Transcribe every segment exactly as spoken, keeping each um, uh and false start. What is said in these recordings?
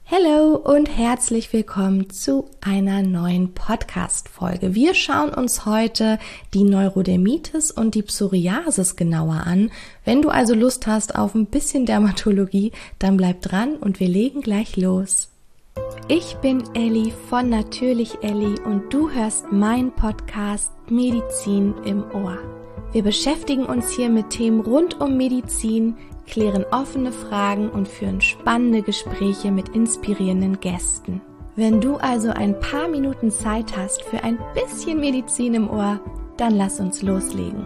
Hallo und herzlich willkommen zu einer neuen Podcast-Folge. Wir schauen uns heute die Neurodermitis und die Psoriasis genauer an. Wenn du also Lust hast auf ein bisschen Dermatologie, dann bleib dran und wir legen gleich los. Ich bin Elli von Natürlich Elli und du hörst meinen Podcast Medizin im Ohr. Wir beschäftigen uns hier mit Themen rund um Medizin, klären offene Fragen und führen spannende Gespräche mit inspirierenden Gästen. Wenn du also ein paar Minuten Zeit hast für ein bisschen Medizin im Ohr, dann lass uns loslegen.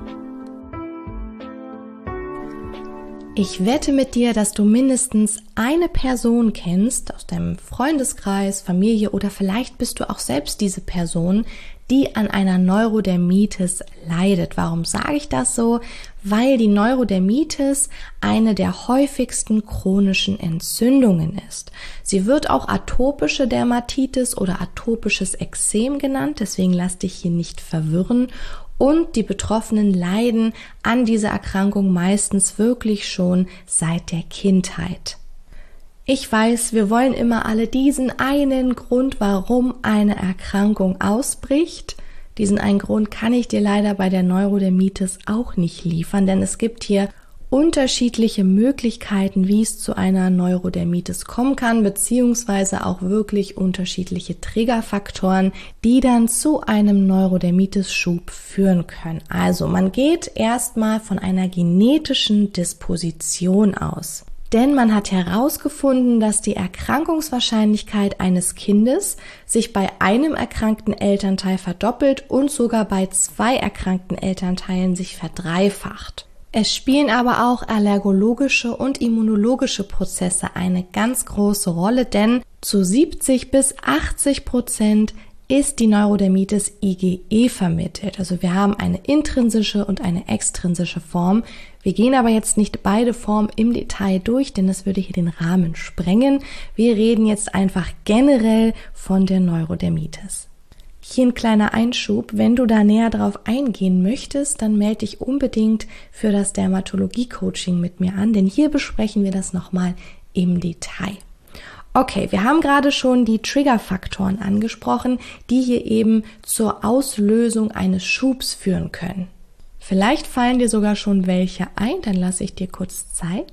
Ich wette mit dir, dass du mindestens eine Person kennst aus deinem Freundeskreis, Familie oder vielleicht bist du auch selbst diese Person, die an einer Neurodermitis leidet. Warum sage ich das so? Weil die Neurodermitis eine der häufigsten chronischen Entzündungen ist. Sie wird auch atopische Dermatitis oder atopisches Ekzem genannt, deswegen lass dich hier nicht verwirren. Und die Betroffenen leiden an dieser Erkrankung meistens wirklich schon seit der Kindheit. Ich weiß, wir wollen immer alle diesen einen Grund, warum eine Erkrankung ausbricht. Diesen einen Grund kann ich dir leider bei der Neurodermitis auch nicht liefern, denn es gibt hier unterschiedliche Möglichkeiten, wie es zu einer Neurodermitis kommen kann, beziehungsweise auch wirklich unterschiedliche Triggerfaktoren, die dann zu einem Neurodermitis-Schub führen können. Also man geht erstmal von einer genetischen Disposition aus. Denn man hat herausgefunden, dass die Erkrankungswahrscheinlichkeit eines Kindes sich bei einem erkrankten Elternteil verdoppelt und sogar bei zwei erkrankten Elternteilen sich verdreifacht. Es spielen aber auch allergologische und immunologische Prozesse eine ganz große Rolle, denn zu siebzig bis achtzig Prozent ist die Neurodermitis IgE vermittelt. Also wir haben eine intrinsische und eine extrinsische Form. Wir gehen aber jetzt nicht beide Formen im Detail durch, denn das würde hier den Rahmen sprengen. Wir reden jetzt einfach generell von der Neurodermitis. Hier ein kleiner Einschub, wenn du da näher drauf eingehen möchtest, dann melde dich unbedingt für das Dermatologie-Coaching mit mir an, denn hier besprechen wir das nochmal im Detail. Okay, wir haben gerade schon die Triggerfaktoren angesprochen, die hier eben zur Auslösung eines Schubs führen können. Vielleicht fallen dir sogar schon welche ein, dann lasse ich dir kurz Zeit.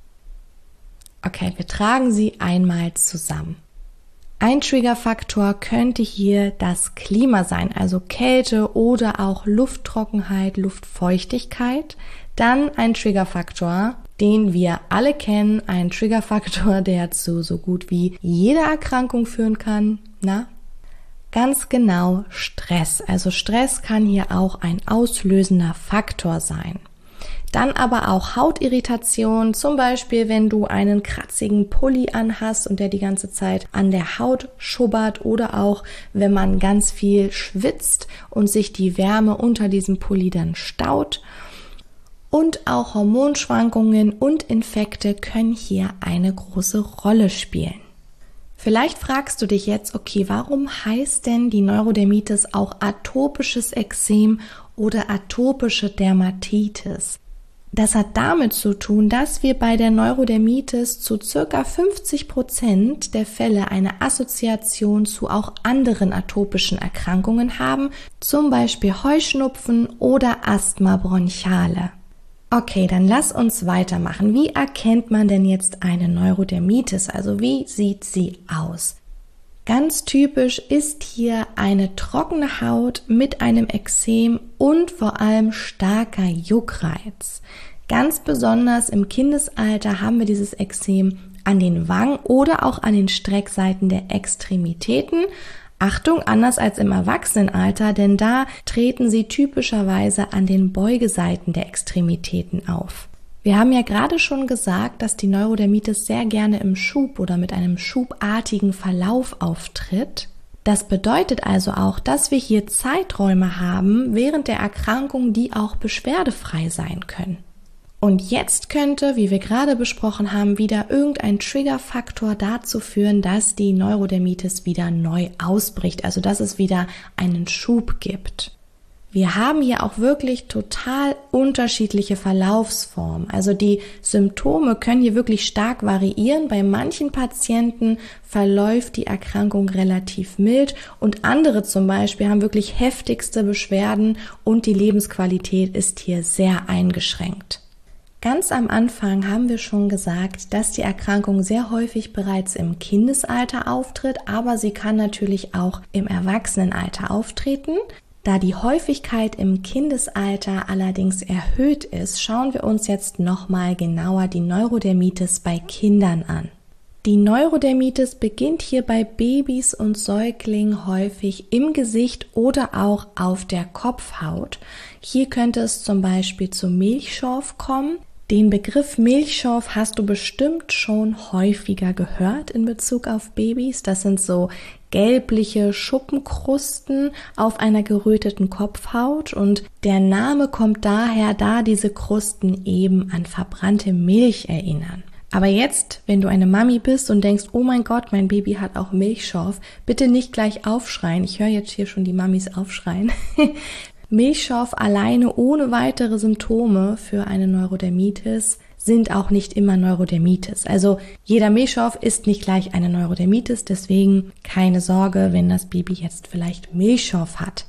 Okay, wir tragen sie einmal zusammen. Ein Triggerfaktor könnte hier das Klima sein, also Kälte oder auch Lufttrockenheit, Luftfeuchtigkeit. Dann ein Triggerfaktor, den wir alle kennen, ein Triggerfaktor, der zu so gut wie jeder Erkrankung führen kann. Na? Ganz genau Stress. Also Stress kann hier auch ein auslösender Faktor sein. Dann aber auch Hautirritation, zum Beispiel wenn du einen kratzigen Pulli anhast und der die ganze Zeit an der Haut schubbert oder auch wenn man ganz viel schwitzt und sich die Wärme unter diesem Pulli dann staut. Und auch Hormonschwankungen und Infekte können hier eine große Rolle spielen. Vielleicht fragst du dich jetzt, okay, warum heißt denn die Neurodermitis auch atopisches Ekzem oder atopische Dermatitis? Das hat damit zu tun, dass wir bei der Neurodermitis zu circa fünfzig Prozent der Fälle eine Assoziation zu auch anderen atopischen Erkrankungen haben, zum Beispiel Heuschnupfen oder Asthma bronchiale. Okay, dann lass uns weitermachen. Wie erkennt man denn jetzt eine Neurodermitis? Also wie sieht sie aus? Ganz typisch ist hier eine trockene Haut mit einem Ekzem und vor allem starker Juckreiz. Ganz besonders im Kindesalter haben wir dieses Ekzem an den Wangen oder auch an den Streckseiten der Extremitäten. Achtung, anders als im Erwachsenenalter, denn da treten sie typischerweise an den Beugeseiten der Extremitäten auf. Wir haben ja gerade schon gesagt, dass die Neurodermitis sehr gerne im Schub oder mit einem schubartigen Verlauf auftritt. Das bedeutet also auch, dass wir hier Zeiträume haben während der Erkrankung, die auch beschwerdefrei sein können. Und jetzt könnte, wie wir gerade besprochen haben, wieder irgendein Triggerfaktor dazu führen, dass die Neurodermitis wieder neu ausbricht, also dass es wieder einen Schub gibt. Wir haben hier auch wirklich total unterschiedliche Verlaufsformen. Also die Symptome können hier wirklich stark variieren. Bei manchen Patienten verläuft die Erkrankung relativ mild und andere zum Beispiel haben wirklich heftigste Beschwerden und die Lebensqualität ist hier sehr eingeschränkt. Ganz am Anfang haben wir schon gesagt, dass die Erkrankung sehr häufig bereits im Kindesalter auftritt, aber sie kann natürlich auch im Erwachsenenalter auftreten. Da die Häufigkeit im Kindesalter allerdings erhöht ist, schauen wir uns jetzt nochmal genauer die Neurodermitis bei Kindern an. Die Neurodermitis beginnt hier bei Babys und Säuglingen häufig im Gesicht oder auch auf der Kopfhaut. Hier könnte es zum Beispiel zu Milchschorf kommen. Den Begriff Milchschorf hast du bestimmt schon häufiger gehört in Bezug auf Babys. Das sind so gelbliche Schuppenkrusten auf einer geröteten Kopfhaut und der Name kommt daher, da diese Krusten eben an verbrannte Milch erinnern. Aber jetzt, wenn du eine Mami bist und denkst, oh mein Gott, mein Baby hat auch Milchschorf, bitte nicht gleich aufschreien. Ich höre jetzt hier schon die Mamis aufschreien. Milchschorf alleine ohne weitere Symptome für eine Neurodermitis sind auch nicht immer Neurodermitis. Also jeder Milchschorf ist nicht gleich eine Neurodermitis, deswegen keine Sorge, wenn das Baby jetzt vielleicht Milchschorf hat.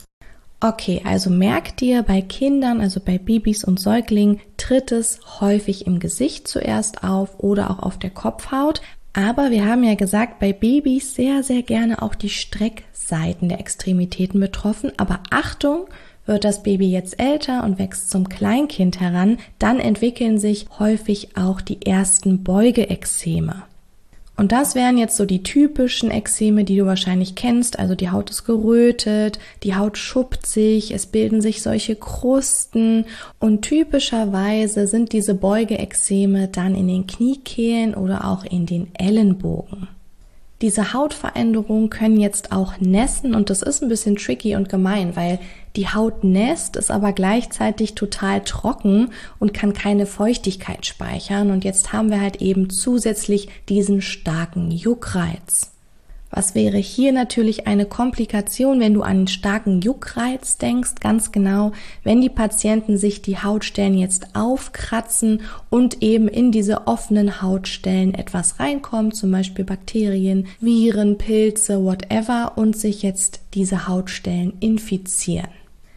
Okay, also merk dir, bei Kindern, also bei Babys und Säuglingen, tritt es häufig im Gesicht zuerst auf oder auch auf der Kopfhaut. Aber wir haben ja gesagt, bei Babys sehr, sehr gerne auch die Streckseiten der Extremitäten betroffen. Aber Achtung, wird das Baby jetzt älter und wächst zum Kleinkind heran, dann entwickeln sich häufig auch die ersten Beugeekzeme. Und das wären jetzt so die typischen Ekzeme, die du wahrscheinlich kennst. Also die Haut ist gerötet, die Haut schuppt sich, es bilden sich solche Krusten und typischerweise sind diese Beugeekzeme dann in den Kniekehlen oder auch in den Ellenbogen. Diese Hautveränderungen können jetzt auch nässen und das ist ein bisschen tricky und gemein, weil die Haut nässt, ist aber gleichzeitig total trocken und kann keine Feuchtigkeit speichern und jetzt haben wir halt eben zusätzlich diesen starken Juckreiz. Was wäre hier natürlich eine Komplikation, wenn du an einen starken Juckreiz denkst, ganz genau, wenn die Patienten sich die Hautstellen jetzt aufkratzen und eben in diese offenen Hautstellen etwas reinkommt, zum Beispiel Bakterien, Viren, Pilze, whatever, und sich jetzt diese Hautstellen infizieren.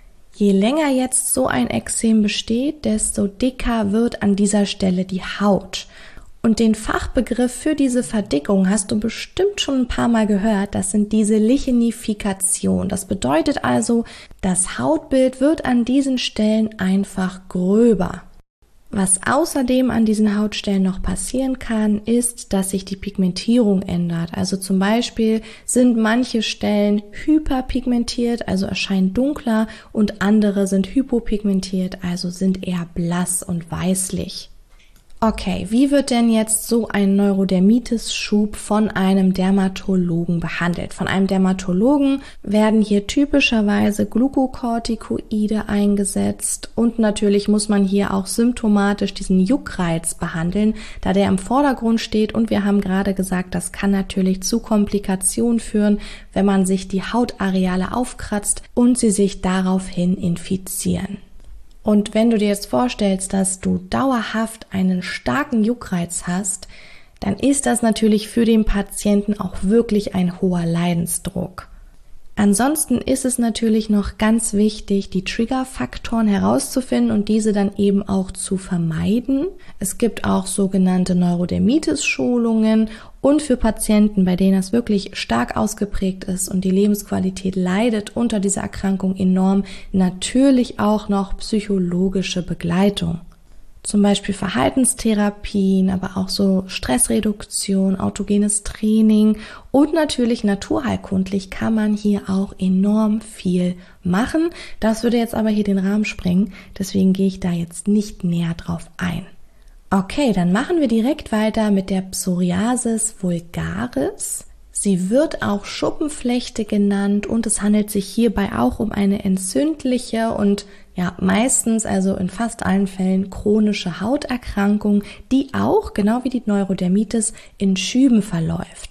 Je länger jetzt so ein Ekzem besteht, desto dicker wird an dieser Stelle die Haut. Und den Fachbegriff für diese Verdickung hast du bestimmt schon ein paar Mal gehört, das sind diese Lichenifikation. Das bedeutet also, das Hautbild wird an diesen Stellen einfach gröber. Was außerdem an diesen Hautstellen noch passieren kann, ist, dass sich die Pigmentierung ändert. Also zum Beispiel sind manche Stellen hyperpigmentiert, also erscheinen dunkler, und andere sind hypopigmentiert, also sind eher blass und weißlich. Okay, wie wird denn jetzt so ein Neurodermitis-Schub von einem Dermatologen behandelt? Von einem Dermatologen werden hier typischerweise Glukokortikoide eingesetzt und natürlich muss man hier auch symptomatisch diesen Juckreiz behandeln, da der im Vordergrund steht und wir haben gerade gesagt, das kann natürlich zu Komplikationen führen, wenn man sich die Hautareale aufkratzt und sie sich daraufhin infizieren. Und wenn du dir jetzt vorstellst, dass du dauerhaft einen starken Juckreiz hast, dann ist das natürlich für den Patienten auch wirklich ein hoher Leidensdruck. Ansonsten ist es natürlich noch ganz wichtig, die Triggerfaktoren herauszufinden und diese dann eben auch zu vermeiden. Es gibt auch sogenannte Neurodermitis-Schulungen und für Patienten, bei denen das wirklich stark ausgeprägt ist und die Lebensqualität leidet unter dieser Erkrankung enorm, natürlich auch noch psychologische Begleitung. Zum Beispiel Verhaltenstherapien, aber auch so Stressreduktion, autogenes Training und natürlich naturheilkundlich kann man hier auch enorm viel machen. Das würde jetzt aber hier den Rahmen sprengen, deswegen gehe ich da jetzt nicht näher drauf ein. Okay, dann machen wir direkt weiter mit der Psoriasis vulgaris. Sie wird auch Schuppenflechte genannt und es handelt sich hierbei auch um eine entzündliche und ja meistens, also in fast allen Fällen, chronische Hauterkrankung, die auch, genau wie die Neurodermitis, in Schüben verläuft.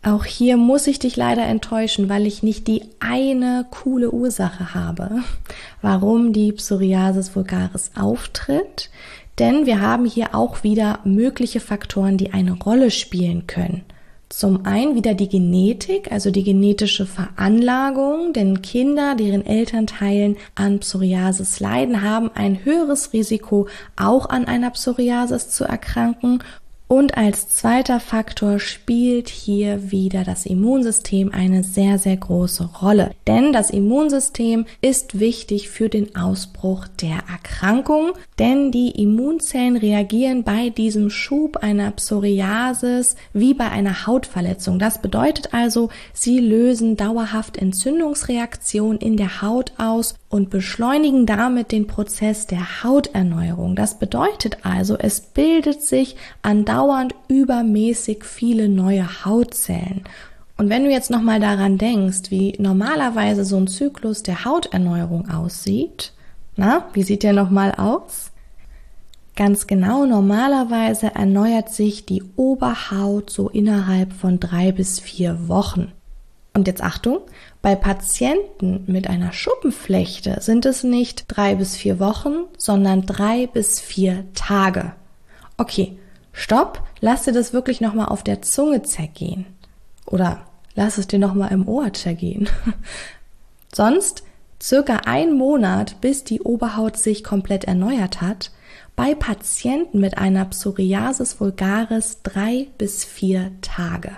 Auch hier muss ich dich leider enttäuschen, weil ich nicht die eine coole Ursache habe, warum die Psoriasis vulgaris auftritt. Denn wir haben hier auch wieder mögliche Faktoren, die eine Rolle spielen können. Zum einen wieder die Genetik, also die genetische Veranlagung, denn Kinder, deren Elternteilen an Psoriasis leiden, haben ein höheres Risiko, auch an einer Psoriasis zu erkranken. Und als zweiter Faktor spielt hier wieder das Immunsystem eine sehr, sehr große Rolle. Denn das Immunsystem ist wichtig für den Ausbruch der Erkrankung, denn die Immunzellen reagieren bei diesem Schub einer Psoriasis wie bei einer Hautverletzung. Das bedeutet also, sie lösen dauerhaft Entzündungsreaktionen in der Haut aus und beschleunigen damit den Prozess der Hauterneuerung. Das bedeutet also, es bildet sich andauernd übermäßig viele neue Hautzellen. Und wenn du jetzt nochmal daran denkst, wie normalerweise so ein Zyklus der Hauterneuerung aussieht, na, wie sieht der nochmal aus? Ganz genau, normalerweise erneuert sich die Oberhaut so innerhalb von drei bis vier Wochen. Und jetzt Achtung, bei Patienten mit einer Schuppenflechte sind es nicht drei bis vier Wochen, sondern drei bis vier Tage. Okay, stopp, lass dir das wirklich nochmal auf der Zunge zergehen. Oder lass es dir nochmal im Ohr zergehen. Sonst circa ein Monat, bis die Oberhaut sich komplett erneuert hat. Bei Patienten mit einer Psoriasis vulgaris drei bis vier Tage.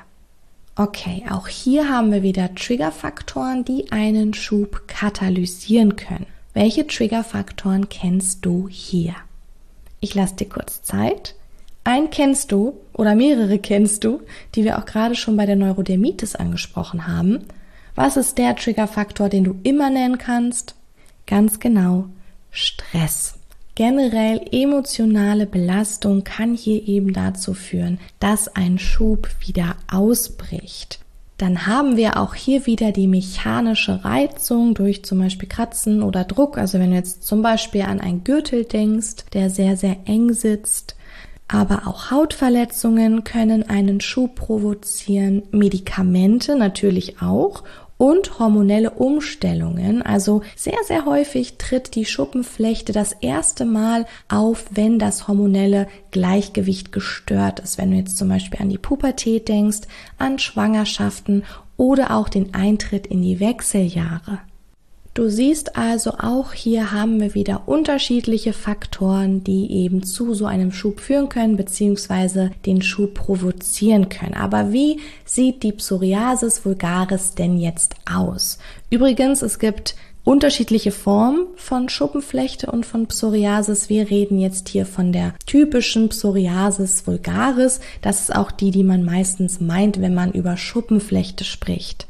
Okay, auch hier haben wir wieder Triggerfaktoren, die einen Schub katalysieren können. Welche Triggerfaktoren kennst du hier? Ich lasse dir kurz Zeit. Einen kennst du oder mehrere kennst du, die wir auch gerade schon bei der Neurodermitis angesprochen haben. Was ist der Triggerfaktor, den du immer nennen kannst? Ganz genau, Stress. Generell emotionale Belastung kann hier eben dazu führen, dass ein Schub wieder ausbricht. Dann haben wir auch hier wieder die mechanische Reizung durch zum Beispiel Kratzen oder Druck. Also wenn du jetzt zum Beispiel an einen Gürtel denkst, der sehr, sehr eng sitzt. Aber auch Hautverletzungen können einen Schub provozieren, Medikamente natürlich auch. Und hormonelle Umstellungen, also sehr, sehr häufig tritt die Schuppenflechte das erste Mal auf, wenn das hormonelle Gleichgewicht gestört ist. Wenn du jetzt zum Beispiel an die Pubertät denkst, an Schwangerschaften oder auch den Eintritt in die Wechseljahre. Du siehst also, auch hier haben wir wieder unterschiedliche Faktoren, die eben zu so einem Schub führen können bzw. den Schub provozieren können. Aber wie sieht die Psoriasis vulgaris denn jetzt aus? Übrigens, es gibt unterschiedliche Formen von Schuppenflechte und von Psoriasis. Wir reden jetzt hier von der typischen Psoriasis vulgaris. Das ist auch die, die man meistens meint, wenn man über Schuppenflechte spricht.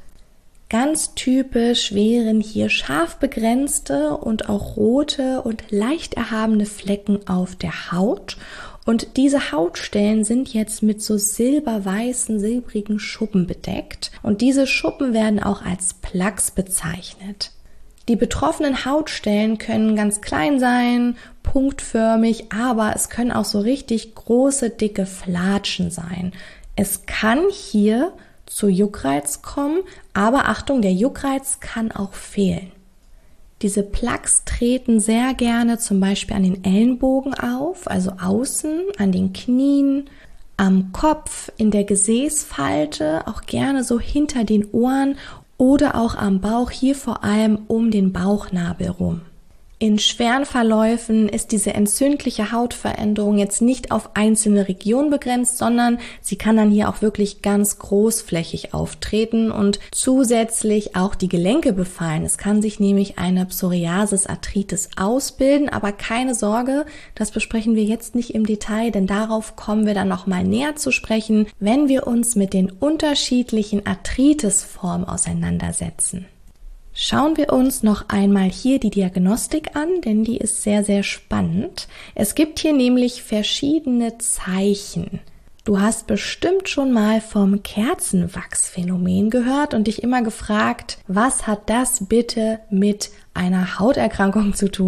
Ganz typisch wären hier scharf begrenzte und auch rote und leicht erhabene Flecken auf der Haut. Und diese Hautstellen sind jetzt mit so silberweißen, silbrigen Schuppen bedeckt. Und diese Schuppen werden auch als Plaques bezeichnet. Die betroffenen Hautstellen können ganz klein sein, punktförmig, aber es können auch so richtig große, dicke Flatschen sein. Es kann hier zu Juckreiz kommen, aber Achtung, der Juckreiz kann auch fehlen. Diese Plaques treten sehr gerne zum Beispiel an den Ellenbogen auf, also außen, an den Knien, am Kopf, in der Gesäßfalte, auch gerne so hinter den Ohren oder auch am Bauch, hier vor allem um den Bauchnabel rum. In schweren Verläufen ist diese entzündliche Hautveränderung jetzt nicht auf einzelne Regionen begrenzt, sondern sie kann dann hier auch wirklich ganz großflächig auftreten und zusätzlich auch die Gelenke befallen. Es kann sich nämlich eine Psoriasis-Arthritis ausbilden, aber keine Sorge, das besprechen wir jetzt nicht im Detail, denn darauf kommen wir dann nochmal näher zu sprechen, wenn wir uns mit den unterschiedlichen Arthritis-Formen auseinandersetzen. Schauen wir uns noch einmal hier die Diagnostik an, denn die ist sehr, sehr spannend. Es gibt hier nämlich verschiedene Zeichen. Du hast bestimmt schon mal vom Kerzenwachsphänomen gehört und dich immer gefragt, was hat das bitte mit einer Hauterkrankung zu tun?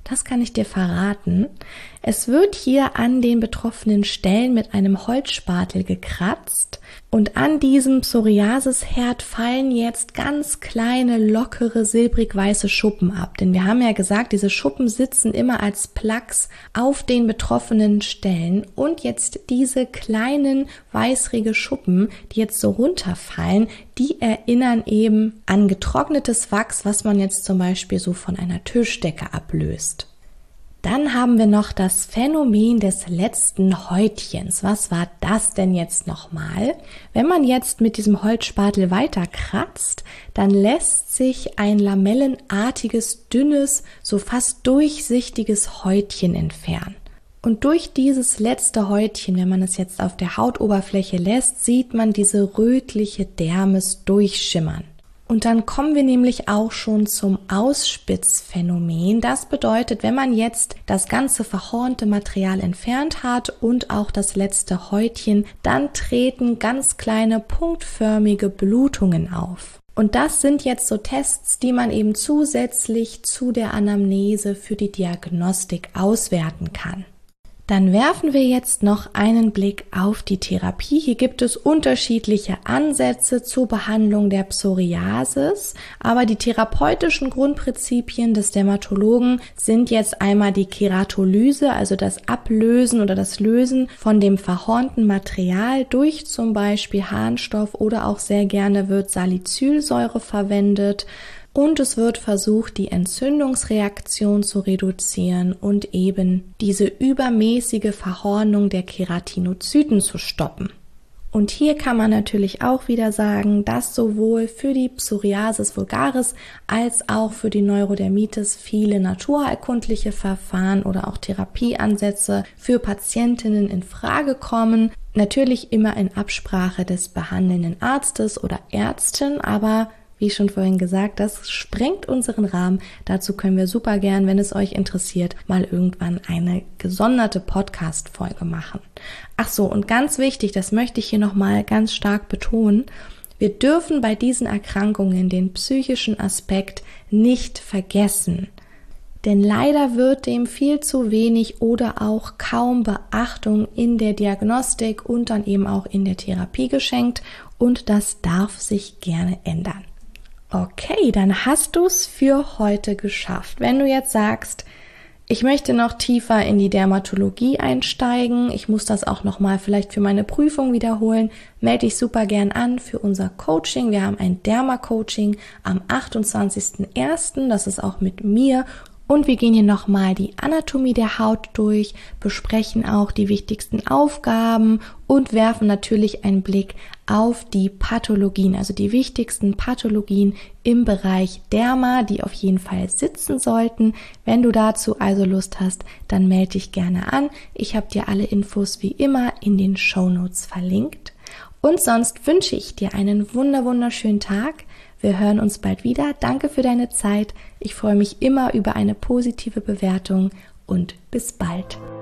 Das kann ich dir verraten. Es wird hier an den betroffenen Stellen mit einem Holzspatel gekratzt und an diesem Psoriasisherd fallen jetzt ganz kleine, lockere, silbrig-weiße Schuppen ab. Denn wir haben ja gesagt, diese Schuppen sitzen immer als Plaques auf den betroffenen Stellen und jetzt diese kleinen, weißrige Schuppen, die jetzt so runterfallen, die erinnern eben an getrocknetes Wachs, was man jetzt zum Beispiel so von einer Tischdecke ablöst. Dann haben wir noch das Phänomen des letzten Häutchens. Was war das denn jetzt nochmal? Wenn man jetzt mit diesem Holzspatel weiter kratzt, dann lässt sich ein lamellenartiges, dünnes, so fast durchsichtiges Häutchen entfernen. Und durch dieses letzte Häutchen, wenn man es jetzt auf der Hautoberfläche lässt, sieht man diese rötliche Dermis durchschimmern. Und dann kommen wir nämlich auch schon zum Ausspitzphänomen. Das bedeutet, wenn man jetzt das ganze verhornte Material entfernt hat und auch das letzte Häutchen, dann treten ganz kleine punktförmige Blutungen auf. Und das sind jetzt so Tests, die man eben zusätzlich zu der Anamnese für die Diagnostik auswerten kann. Dann werfen wir jetzt noch einen Blick auf die Therapie. Hier gibt es unterschiedliche Ansätze zur Behandlung der Psoriasis, aber die therapeutischen Grundprinzipien des Dermatologen sind jetzt einmal die Keratolyse, also das Ablösen oder das Lösen von dem verhornten Material durch zum Beispiel Harnstoff oder auch sehr gerne wird Salicylsäure verwendet. Und es wird versucht, die Entzündungsreaktion zu reduzieren und eben diese übermäßige Verhornung der Keratinozyten zu stoppen. Und hier kann man natürlich auch wieder sagen, dass sowohl für die Psoriasis vulgaris als auch für die Neurodermitis viele naturheilkundliche Verfahren oder auch Therapieansätze für Patientinnen in Frage kommen. Natürlich immer in Absprache des behandelnden Arztes oder Ärztin, aber wie schon vorhin gesagt, das sprengt unseren Rahmen. Dazu können wir super gern, wenn es euch interessiert, mal irgendwann eine gesonderte Podcast-Folge machen. Ach so, und ganz wichtig, das möchte ich hier nochmal ganz stark betonen, wir dürfen bei diesen Erkrankungen den psychischen Aspekt nicht vergessen. Denn leider wird dem viel zu wenig oder auch kaum Beachtung in der Diagnostik und dann eben auch in der Therapie geschenkt und das darf sich gerne ändern. Okay, dann hast du es für heute geschafft. Wenn du jetzt sagst, ich möchte noch tiefer in die Dermatologie einsteigen, ich muss das auch nochmal vielleicht für meine Prüfung wiederholen, melde dich super gern an für unser Coaching. Wir haben ein Derma-Coaching am achtundzwanzigsten ersten Das ist auch mit mir. Und wir gehen hier nochmal die Anatomie der Haut durch, besprechen auch die wichtigsten Aufgaben und werfen natürlich einen Blick auf die Pathologien, also die wichtigsten Pathologien im Bereich Derma, die auf jeden Fall sitzen sollten. Wenn du dazu also Lust hast, dann melde dich gerne an. Ich habe dir alle Infos wie immer in den Shownotes verlinkt. Und sonst wünsche ich dir einen wunder wunderschönen Tag. Wir hören uns bald wieder. Danke für deine Zeit. Ich freue mich immer über eine positive Bewertung und bis bald.